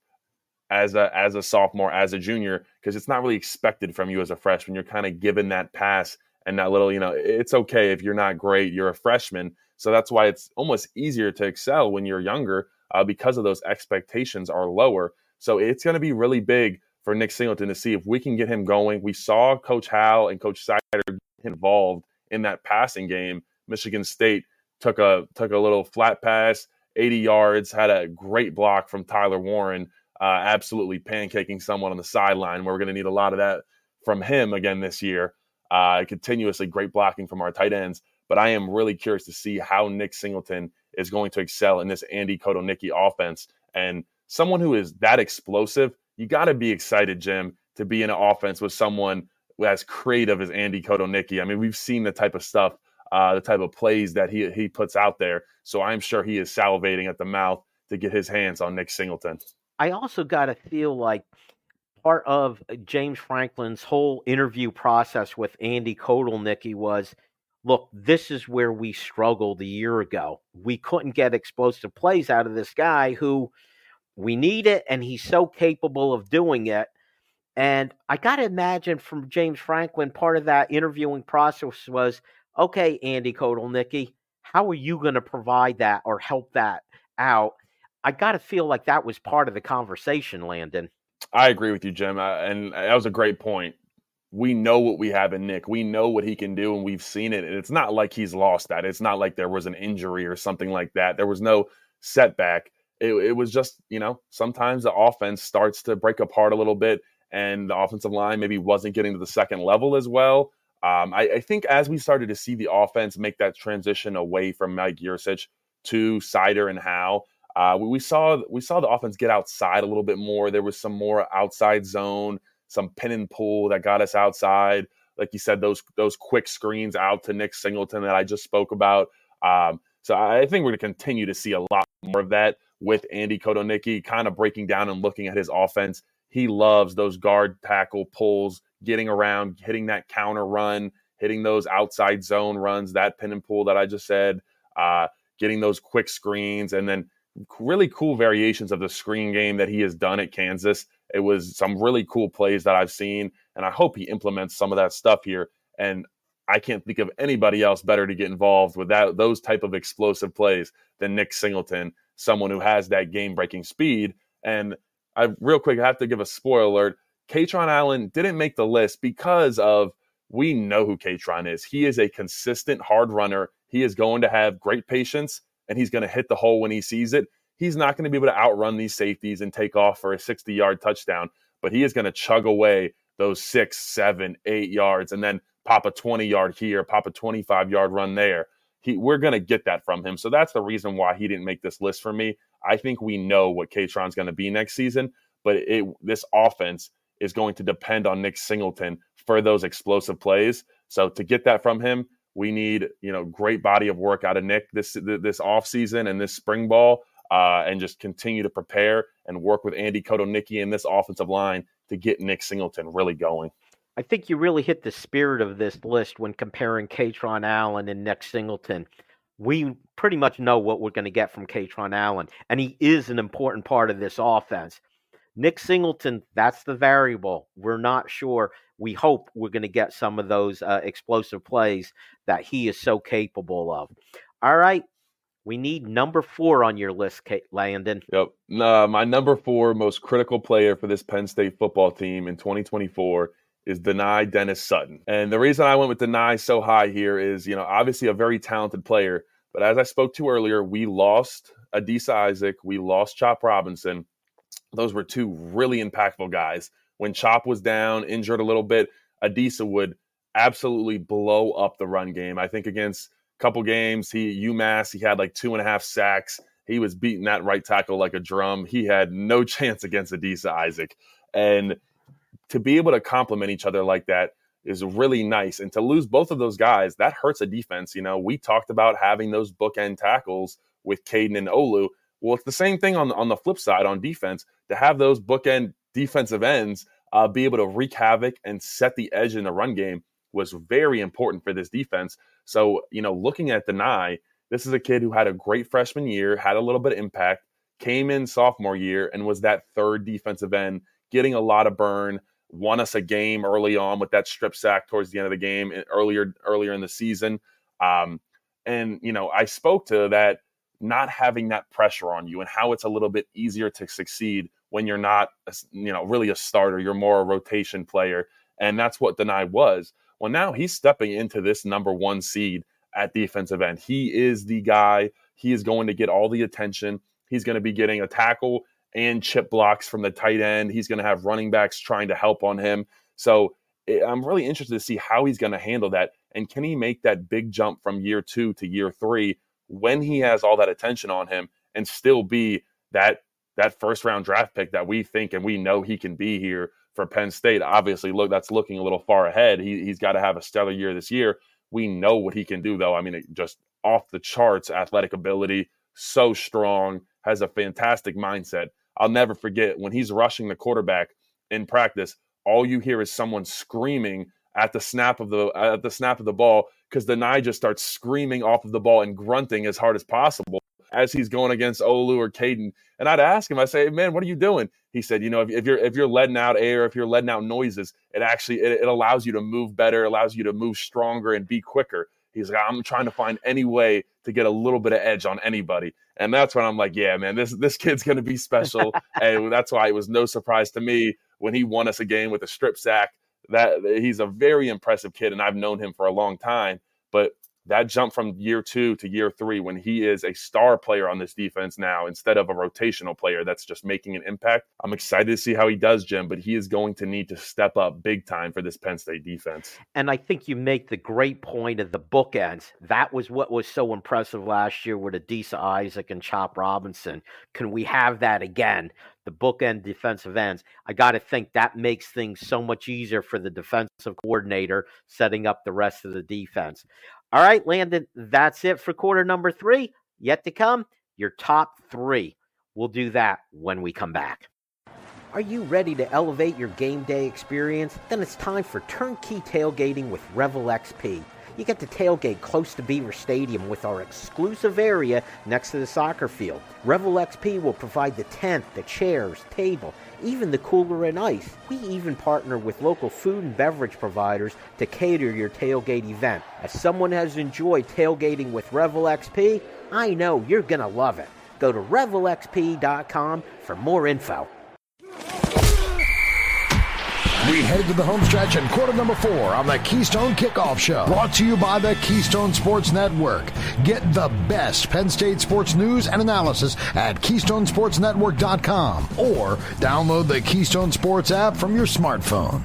as a as a sophomore, as a junior, because it's not really expected from you as a freshman. You're kind of given that pass and that little, you know, it's okay if you're not great, you're a freshman. So that's why it's almost easier to excel when you're younger uh, because of those expectations are lower. So it's going to be really big for Nick Singleton to see if we can get him going. We saw Coach Howell and Coach Sider get involved in that passing game. Michigan State took a took a little flat pass, eighty yards, had a great block from Tyler Warren, uh, absolutely pancaking someone on the sideline. We're going to need a lot of that from him again this year. Uh, continuously great blocking from our tight ends. But I am really curious to see how Nick Singleton is going to excel in this Andy Kotelnicki offense. And someone who is that explosive, you got to be excited, Jim, to be in an offense with someone as creative as Andy Kotelnicki. I mean, we've seen the type of stuff, uh, the type of plays that he he puts out there. So I'm sure he is salivating at the mouth to get his hands on Nick Singleton. I also got to feel like part of James Franklin's whole interview process with Andy Kotelnicki was, look, this is where we struggled a year ago. We couldn't get explosive plays out of this guy who – we need it, and he's so capable of doing it. And I got to imagine from James Franklin, part of that interviewing process was, okay, Andy Kotelnicki, how are you going to provide that or help that out? I got to feel like that was part of the conversation, Landon. I agree with you, Jim, uh, and that was a great point. We know what we have in Nick. We know what he can do, and we've seen it. And it's not like he's lost that. It's not like there was an injury or something like that. There was no setback. It, it was just, you know, sometimes the offense starts to break apart a little bit and the offensive line maybe wasn't getting to the second level as well. Um, I, I think as we started to see the offense make that transition away from Mike Yurcich to Seider and Howe, uh, we, we saw we saw the offense get outside a little bit more. There was some more outside zone, some pin and pull that got us outside. Like you said, those those quick screens out to Nick Singleton that I just spoke about. Um, so I think we're going to continue to see a lot more of that with Andy Kotelnicki kind of breaking down and looking at his offense. He loves those guard tackle pulls, getting around, hitting that counter run, hitting those outside zone runs, that pin and pull that I just said, uh, getting those quick screens, and then really cool variations of the screen game that he has done at Kansas. It was some really cool plays that I've seen, and I hope he implements some of that stuff here. And I can't think of anybody else better to get involved with that those type of explosive plays than Nick Singleton, someone who has that game-breaking speed. And I real quick, I have to give a spoiler alert. Kaytron Allen didn't make the list because of we know who Kaytron is. He is a consistent hard runner. He is going to have great patience, and he's going to hit the hole when he sees it. He's not going to be able to outrun these safeties and take off for a sixty-yard touchdown, but he is going to chug away those six, seven, eight yards and then pop a twenty-yard here, pop a twenty-five-yard run there. He, we're going to get that from him. So that's the reason why he didn't make this list for me. I think we know what Kaytron's going to be next season, but it, this offense is going to depend on Nick Singleton for those explosive plays. So to get that from him, we need, you know, great body of work out of Nick this this offseason and this spring ball, uh, and just continue to prepare and work with Andy Kotelnicki and this offensive line to get Nick Singleton really going. I think you really hit the spirit of this list when comparing Kaytron Allen and Nick Singleton. We pretty much know what we're going to get from Kaytron Allen, and he is an important part of this offense. Nick Singleton, that's the variable. We're not sure. We hope we're going to get some of those uh, explosive plays that he is so capable of. All right. We need number four on your list, Kate Landon. Yep. Uh, my number four most critical player for this Penn State football team in twenty twenty-four is Dani Dennis Sutton. And the reason I went with Dani so high here is, you know, obviously a very talented player. But as I spoke to earlier, we lost Adisa Isaac. We lost Chop Robinson. Those were two really impactful guys. When Chop was down, injured a little bit, Adisa would absolutely blow up the run game. I think against a couple games, he UMass, he had like two and a half sacks. He was beating that right tackle like a drum. He had no chance against Adisa Isaac. And to be able to complement each other like that is really nice. And to lose both of those guys, that hurts a defense. You know, we talked about having those bookend tackles with Caden and Olu. Well, it's the same thing on the, on the flip side on defense, to have those bookend defensive ends uh, be able to wreak havoc and set the edge in the run game was very important for this defense. So, you know, looking at Dani, this is a kid who had a great freshman year, had a little bit of impact, came in sophomore year and was that third defensive end, getting a lot of burn, won us a game early on with that strip sack towards the end of the game earlier earlier in the season. Um, and, you know, I spoke to that not having that pressure on you and how it's a little bit easier to succeed when you're not, you know, really a starter. You're more a rotation player. And that's what Dani was. Well, now he's stepping into this number one seed at defensive end. He is the guy. He is going to get all the attention. He's going to be getting a tackle and chip blocks from the tight end. He's going to have running backs trying to help on him. So I'm really interested to see how he's going to handle that. And can he make that big jump from year two to year three when he has all that attention on him and still be that that first round draft pick that we think and we know he can be here for Penn State? Obviously, look, that's looking a little far ahead. He, he's got to have a stellar year this year. We know what he can do, though. I mean, it just off the charts athletic ability, so strong, has a fantastic mindset. I'll never forget when he's rushing the quarterback in practice, all you hear is someone screaming at the snap of the at the snap of the ball because Dani just starts screaming off of the ball and grunting as hard as possible as he's going against Olu or Caden. And I'd ask him, I say, man, what are you doing? He said, you know, if, if you're if you're letting out air, if you're letting out noises, it actually it, it allows you to move better, allows you to move stronger and be quicker. He's like, I'm trying to find any way to get a little bit of edge on anybody. And that's when I'm like, yeah, man, this this kid's going to be special. And that's why it was no surprise to me when he won us a game with a strip sack. That he's a very impressive kid, and I've known him for a long time. But that jump from year two to year three, when he is a star player on this defense now instead of a rotational player that's just making an impact, I'm excited to see how he does, Jim, but he is going to need to step up big time for this Penn State defense. And I think you make the great point of the bookends. That was what was so impressive last year with Adisa Isaac and Chop Robinson. Can we have that again? The bookend defensive ends. I got to think that makes things so much easier for the defensive coordinator setting up the rest of the defense. All right, Landon, that's it for quarter number three. Yet to come, your top three. We'll do that when we come back. Are you ready to elevate your game day experience? Then it's time for turnkey tailgating with Revel X P. You get to tailgate close to Beaver Stadium with our exclusive area next to the soccer field. Revel X P will provide the tent, the chairs, table, even the cooler and ice. We even partner with local food and beverage providers to cater your tailgate event. As someone has enjoyed tailgating with Revel X P, I know you're going to love it. Go to revel x p dot com for more info. We head to the home stretch in quarter number four on the Keystone Kickoff Show. Brought to you by the Keystone Sports Network. Get the best Penn State sports news and analysis at keystone sports network dot com or download the Keystone Sports app from your smartphone.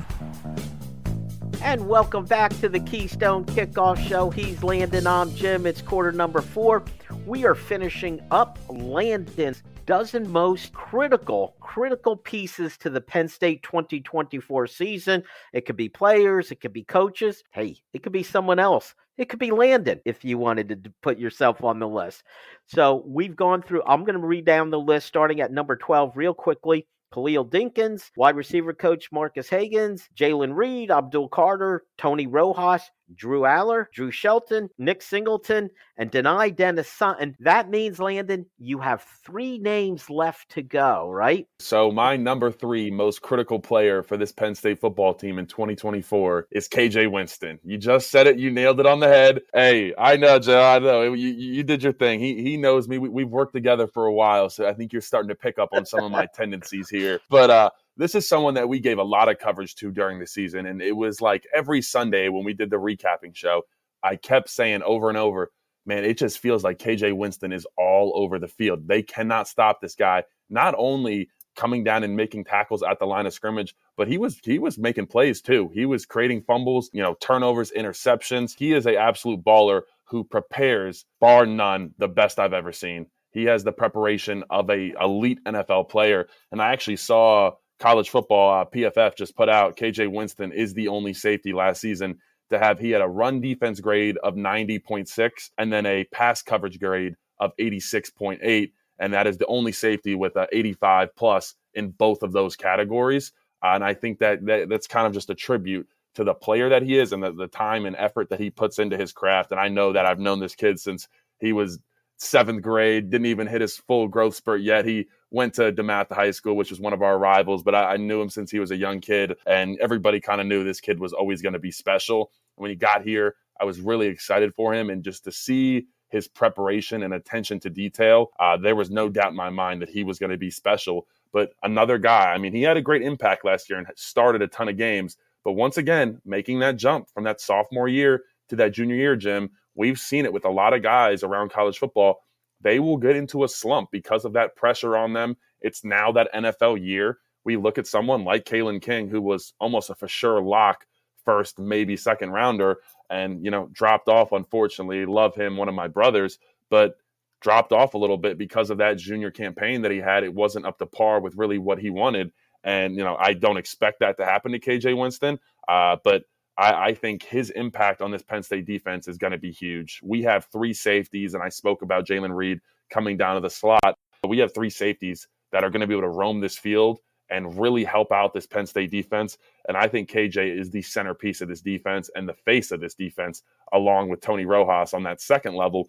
And welcome back to the Keystone Kickoff Show. He's Landon, I'm Jim. It's quarter number four. We are finishing up Landon's dozen most critical, critical pieces to the Penn State twenty twenty-four season. It could be players, it could be coaches. Hey, it could be someone else. It could be Landon if you wanted to put yourself on the list. So we've gone through, I'm going to read down the list starting at number twelve real quickly. Khalil Dinkins, wide receiver coach Marcus Hagans, Jalen Reed, Abdul Carter, Tony Rojas, Drew Aller, Drew Shelton, Nick Singleton, and Denai Dennis Sutton. That means, Landon, you have three names left to go, right? So my number three most critical player for this Penn State football team in twenty twenty-four is K J Winston. You just said it. You nailed it on the head. Hey, I know, Joe. I know. You, you did your thing. He he knows me. We, we've worked together for a while, so I think you're starting to pick up on some of my tendencies here. But uh, this is someone that we gave a lot of coverage to during the season, and it was like every Sunday when we did the recapping show, I kept saying over and over, man, it just feels like K J Winston is all over the field. They cannot stop this guy, not only coming down and making tackles at the line of scrimmage, but he was he was making plays too. He was creating fumbles, you know, turnovers, interceptions. He is an absolute baller who prepares, bar none, the best I've ever seen. He has the preparation of a elite N F L player, and I actually saw college football, uh, P F F just put out, K J Winston is the only safety last season to have, he had a run defense grade of ninety point six and then a pass coverage grade of eighty-six point eight. And that is the only safety with a eighty-five plus in both of those categories. Uh, and I think that, that that's kind of just a tribute to the player that he is and the, the time and effort that he puts into his craft. And I know that I've known this kid since he was seventh grade, didn't even hit his full growth spurt yet. He went to DeMatha High School, which was one of our rivals, but I, I knew him since he was a young kid, and everybody kind of knew this kid was always going to be special. When he got here, I was really excited for him, and just to see his preparation and attention to detail, uh, there was no doubt in my mind that he was going to be special. But another guy, I mean, he had a great impact last year and started a ton of games, but once again, making that jump from that sophomore year to that junior year, Jim, we've seen it with a lot of guys around college football. They will get into a slump because of that pressure on them. It's now that N F L year. We look at someone like Kalen King, who was almost a for sure lock first, maybe second rounder, and, you know, dropped off, unfortunately. Love him, one of my brothers, but dropped off a little bit because of that junior campaign that he had. It wasn't up to par with really what he wanted. And, you know, I don't expect that to happen to K J Winston, uh, but I, I think his impact on this Penn State defense is going to be huge. We have three safeties, and I spoke about Jalen Reed coming down to the slot. But we have three safeties that are going to be able to roam this field and really help out this Penn State defense. And I think K J is the centerpiece of this defense and the face of this defense, along with Tony Rojas on that second level.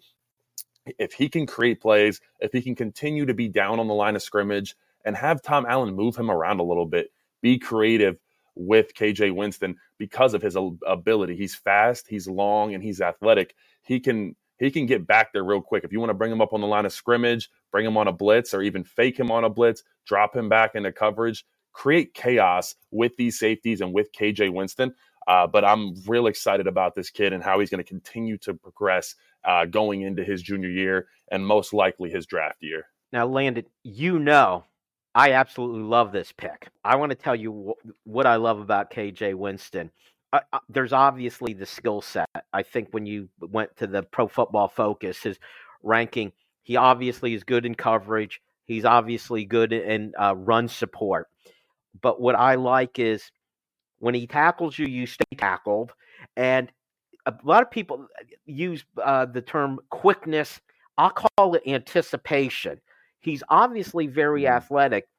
If he can create plays, if he can continue to be down on the line of scrimmage and have Tom Allen move him around a little bit, be creative with K J Winston because of his ability. He's fast, he's long, and he's athletic. He can he can get back there real quick. If you want to bring him up on the line of scrimmage, bring him on a blitz, or even fake him on a blitz, drop him back into coverage, create chaos with these safeties and with K J Winston. Uh, but I'm real excited about this kid and how he's going to continue to progress uh, going into his junior year and most likely his draft year. Now, Landon, you know, I absolutely love this pick. I want to tell you wh- what I love about K J Winston. Uh, uh, there's obviously the skill set. I think when you went to the Pro Football Focus, his ranking, he obviously is good in coverage. He's obviously good in uh, run support. But what I like is when he tackles you, you stay tackled. And a lot of people use uh, the term quickness. I'll call it anticipation. He's obviously very Mhm. athletic,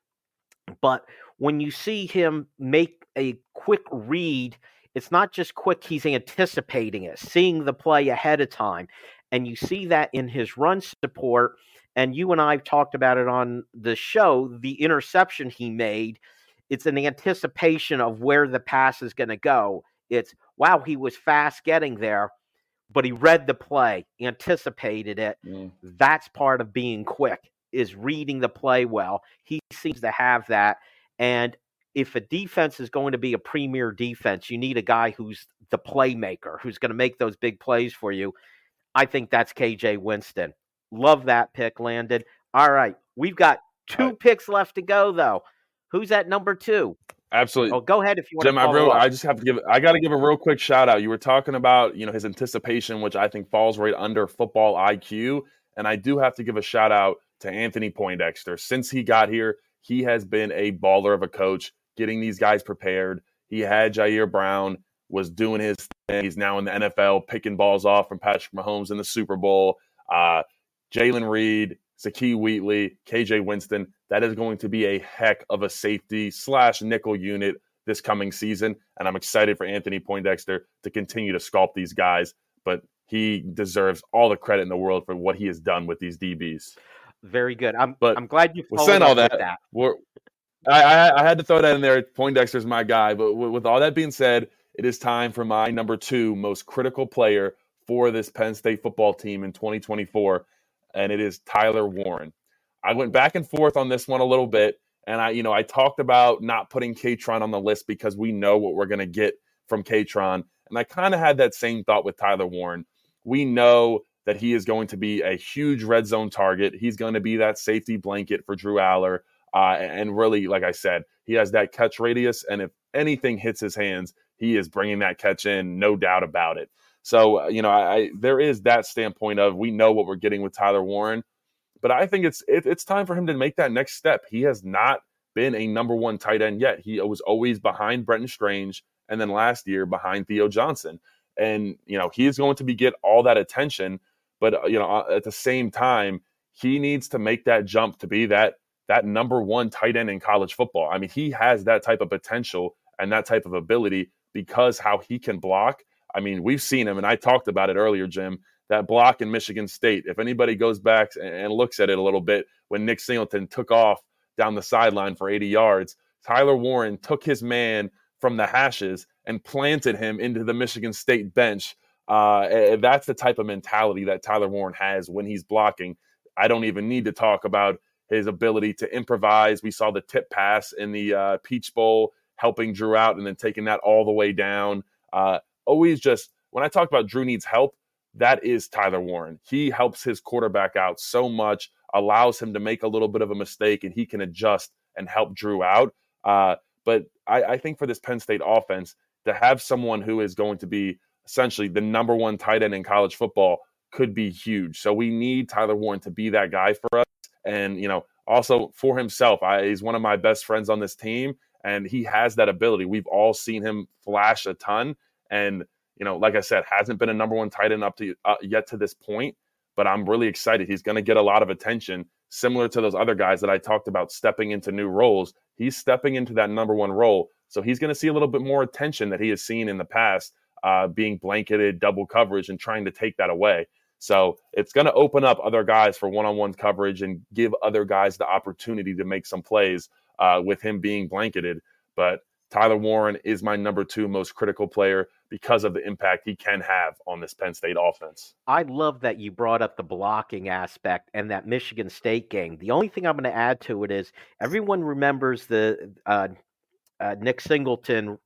but when you see him make a quick read, it's not just quick, he's anticipating it, seeing the play ahead of time. And you see that in his run support. And you and I have talked about it on the show, the interception he made. It's an anticipation of where the pass is going to go. It's, wow, he was fast getting there, but he read the play, anticipated it. Mm. That's part of being quick, is reading the play well. He seems to have that. And if a defense is going to be a premier defense, you need a guy who's the playmaker, who's going to make those big plays for you. I think that's K J Winston. Love that pick, Landon. All right, we've got two Right. picks left to go, though. Who's at number two? Absolutely. Oh, go ahead if you want Jim, to I, follow real, up. I just have to give I got to give a real quick shout out. You were talking about, you know, his anticipation, which I think falls right under football I Q. And I do have to give a shout out to Anthony Poindexter. Since he got here, he has been a baller of a coach, getting these guys prepared. He had Jair Brown, was doing his thing. He's now in the N F L, picking balls off from Patrick Mahomes in the Super Bowl. Uh, Jalen Reed, Zakee Wheatley, K J Winston. That is going to be a heck of a safety slash nickel unit this coming season. And I'm excited for Anthony Poindexter to continue to sculpt these guys. But he deserves all the credit in the world for what he has done with these D Bs. Very good. I'm But I'm glad you with followed saying up all with that, that. we're, I, I, I had to throw that in there. Poindexter's my guy. But with, with all that being said, it is time for my number two most critical player for this Penn State football team in twenty twenty-four, and it is Tyler Warren. I went back and forth on this one a little bit, and I, you know, I talked about not putting K-Tron on the list because we know what we're going to get from K-Tron, and I kind of had that same thought with Tyler Warren. We know that he is going to be a huge red zone target. He's going to be that safety blanket for Drew Aller, uh, and really, like I said, he has that catch radius, and if anything hits his hands, he is bringing that catch in, no doubt about it. So, you know, I, I there is that standpoint of we know what we're getting with Tyler Warren. But I think it's it, it's time for him to make that next step. He has not been a number one tight end yet. He was always behind Brenton Strange, and then last year behind Theo Johnson. And, you know, he is going to be get all that attention. But, you know, at the same time, he needs to make that jump to be that that number one tight end in college football. I mean, he has that type of potential and that type of ability because how he can block. I mean, we've seen him, and I talked about it earlier, Jim. That block in Michigan State, if anybody goes back and looks at it a little bit, when Nick Singleton took off down the sideline for eighty yards, Tyler Warren took his man from the hashes and planted him into the Michigan State bench. Uh, that's the type of mentality that Tyler Warren has when he's blocking. I don't even need to talk about his ability to improvise. We saw the tip pass in the uh, Peach Bowl, helping Drew out and then taking that all the way down. Uh, always just, when I talk about Drew needs help, that is Tyler Warren. He helps his quarterback out so much, allows him to make a little bit of a mistake, and he can adjust and help Drew out. Uh, but I, I think for this Penn State offense, to have someone who is going to be essentially the number one tight end in college football could be huge. So we need Tyler Warren to be that guy for us. And, you know, also for himself, I, he's one of my best friends on this team, and he has that ability. We've all seen him flash a ton. And, you know, like I said, hasn't been a number one tight end up to uh, yet to this point, but I'm really excited. He's going to get a lot of attention, similar to those other guys that I talked about stepping into new roles. He's stepping into that number one role. So he's going to see a little bit more attention that he has seen in the past, uh, being blanketed, double coverage, and trying to take that away. So it's going to open up other guys for one-on-one coverage and give other guys the opportunity to make some plays uh, with him being blanketed. But Tyler Warren is my number two most critical player because of the impact he can have on this Penn State offense. I love that you brought up the blocking aspect and that Michigan State game. The only thing I'm going to add to it is everyone remembers the uh, uh, Nick Singleton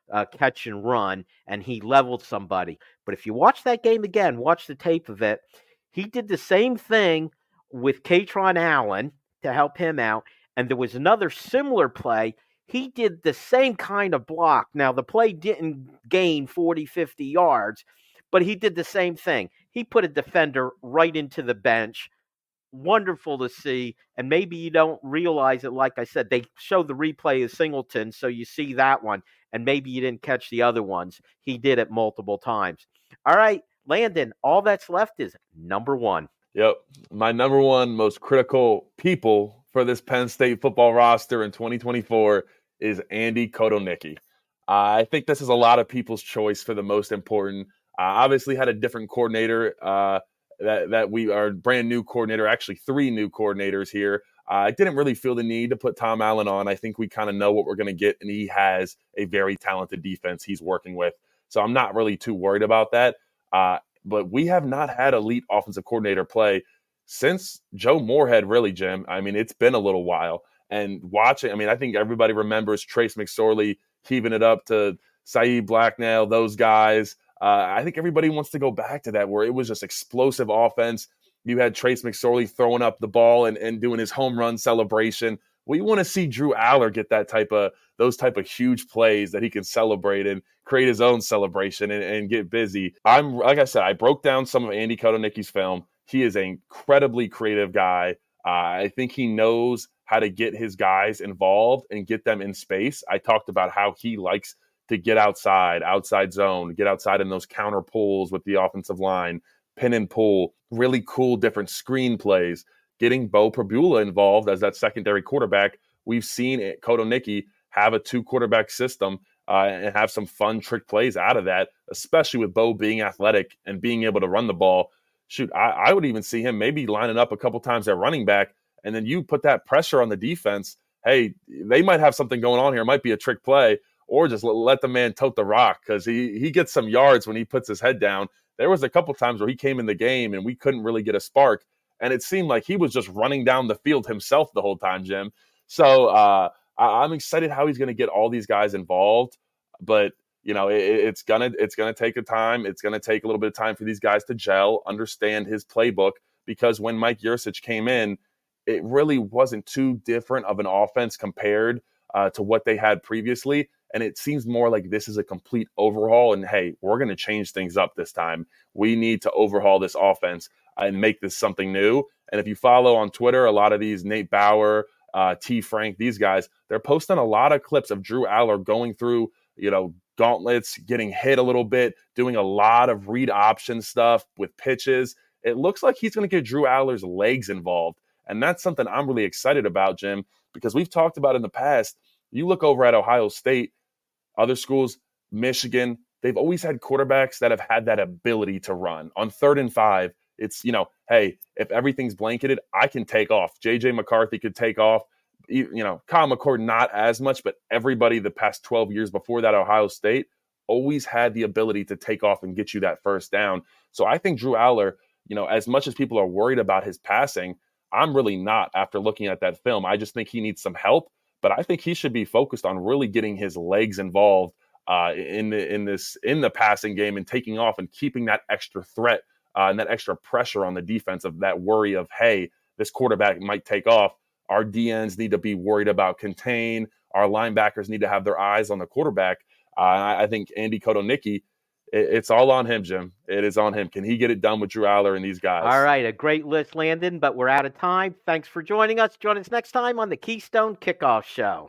uh, catch and run, and he leveled somebody. But if you watch that game again, watch the tape of it, he did the same thing with Katron Allen to help him out, and there was another similar play. He did the same kind of block. Now, the play didn't gain forty, fifty yards, but he did the same thing. He put a defender right into the bench. Wonderful to see, and maybe you don't realize it. Like I said, they show the replay of Singleton, so you see that one, and maybe you didn't catch the other ones. He did it multiple times. All right, Landon, all that's left is number one. Yep, my number one most critical people for this Penn State football roster in twenty twenty-four is Andy Kotelnicki. Uh, I think this is a lot of people's choice for the most important. Uh, obviously had a different coordinator uh, that, that we are brand new coordinator, actually three new coordinators here. Uh, I didn't really feel the need to put Tom Allen on. I think we kind of know what we're going to get, and he has a very talented defense he's working with. So I'm not really too worried about that. Uh, but we have not had elite offensive coordinator play since Joe Moorhead, really, Jim. I mean, it's been a little while. And watching, I mean, I think everybody remembers Trace McSorley heaving it up to Saeed Blacknell, those guys. Uh, I think everybody wants to go back to that, where it was just explosive offense. You had Trace McSorley throwing up the ball and, and doing his home run celebration. We want to see Drew Aller get that type of those type of huge plays that he can celebrate and create his own celebration and, and get busy. I'm like I said, I broke down some of Andy Kotelnicki's film. He is an incredibly creative guy. Uh, I think he knows how to get his guys involved and get them in space. I talked about how he likes to get outside, outside zone, get outside in those counter pulls with the offensive line, pin and pull, really cool different screen plays, getting Bo Prabula involved as that secondary quarterback. We've seen it, Kotelnicki have a two-quarterback system uh, and have some fun trick plays out of that, especially with Bo being athletic and being able to run the ball. Shoot, I, I would even see him maybe lining up a couple times at running back, and then you put that pressure on the defense. Hey, they might have something going on here. It might be a trick play, or just let, let the man tote the rock, because he, he gets some yards when he puts his head down. There was a couple times where he came in the game and we couldn't really get a spark, and it seemed like he was just running down the field himself the whole time, Jim. So uh, I, I'm excited how he's going to get all these guys involved, but you know, it, it's gonna it's gonna take a time. It's gonna take a little bit of time for these guys to gel, understand his playbook. Because when Mike Yurcich came in, it really wasn't too different of an offense compared uh, to what they had previously. And it seems more like this is a complete overhaul. And hey, we're gonna change things up this time. We need to overhaul this offense and make this something new. And if you follow on Twitter, a lot of these Nate Bauer, uh, T. Frank, these guys, they're posting a lot of clips of Drew Aller going through, you know, gauntlets, getting hit a little bit, doing a lot of read option stuff with pitches. It looks like he's going to get Drew Aller's legs involved. And that's something I'm really excited about, Jim, because we've talked about in the past. You look over at Ohio State, other schools, Michigan, they've always had quarterbacks that have had that ability to run. On third and five, it's, you know, hey, if everything's blanketed, I can take off. J J McCarthy could take off. You know, Kyle McCord, not as much, but everybody the past twelve years before that, Ohio State, always had the ability to take off and get you that first down. So I think Drew Aller, you know, as much as people are worried about his passing, I'm really not after looking at that film. I just think he needs some help, but I think he should be focused on really getting his legs involved uh, in the in this in the passing game and taking off and keeping that extra threat uh, and that extra pressure on the defense of that worry of, hey, this quarterback might take off. Our D Ns need to be worried about contain. Our linebackers need to have their eyes on the quarterback. Uh, I think Andy Kotelnicki, it, it's all on him, Jim. It is on him. Can he get it done with Drew Aller and these guys? All right, a great list, Landon, but we're out of time. Thanks for joining us. Join us next time on the Keystone Kickoff Show.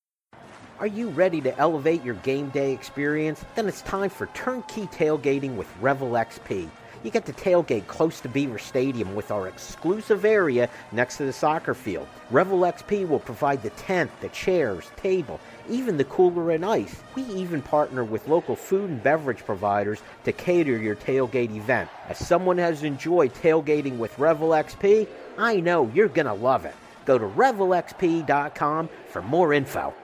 Are you ready to elevate your game day experience? Then it's time for turnkey tailgating with Revel X P. You get to tailgate close to Beaver Stadium with our exclusive area next to the soccer field. Revel X P will provide the tent, the chairs, table, even the cooler and ice. We even partner with local food and beverage providers to cater your tailgate event. As someone has enjoyed tailgating with Revel X P, I know you're going to love it. Go to revel x p dot com for more info.